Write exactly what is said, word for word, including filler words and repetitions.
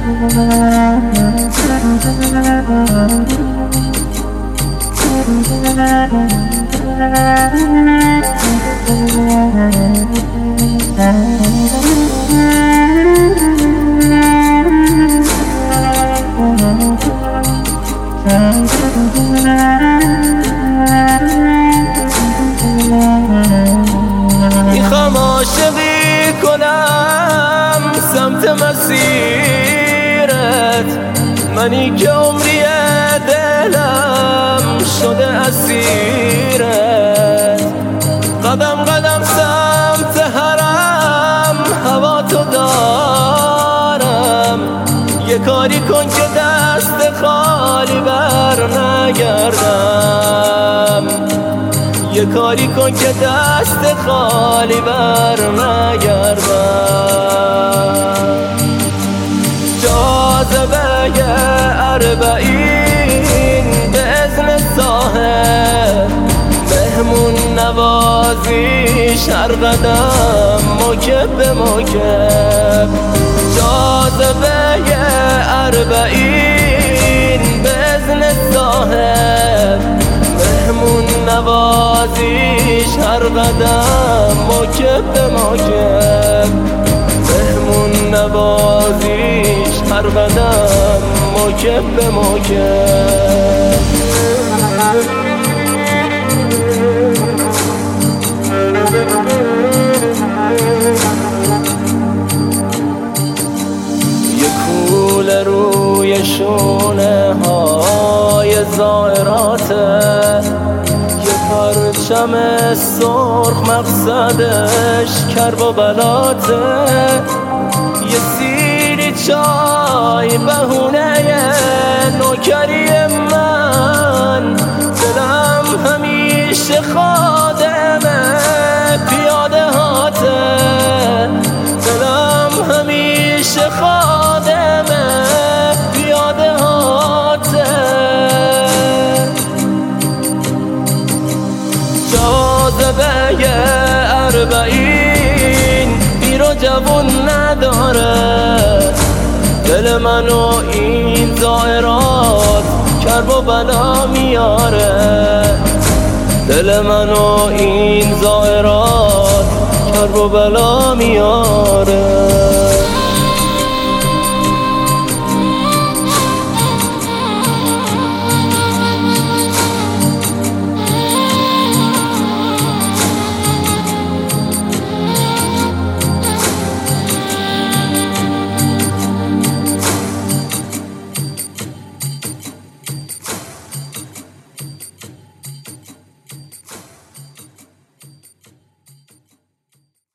میخوام عاشقی کنم سمت مسیرت، منی که عمری دلم شده اسیرت. قدم قدم سمت حرم هوا تو دارم، یه کاری کن که دست خالی بر نگردم، یه کاری کن که دست خالی بر نگردم. جاذبه اربعین به اذن صاحب، مهمون نوازیش هر قدم مکب به مکب. جاذبه اربعین به اذن صاحب، مهمون نوازیش هر قدم مکب به مکب. مهمون نوازیش هر قدم مکب به مکب. یه کوله روی شونه های زائراته، یه پرچم سرخ مقصدش کرب و بلاته. یه سینی چای بهونه نوکری من، دلم همیشه خادمه پیاده هاته. دلم همیشه خادمه پیاده هاته. جاذبه اربعین پیر و جوون نداره، دل منو این زائرات کرب و بلا میاره. دل منو این زائرات کرب و بلا میاره.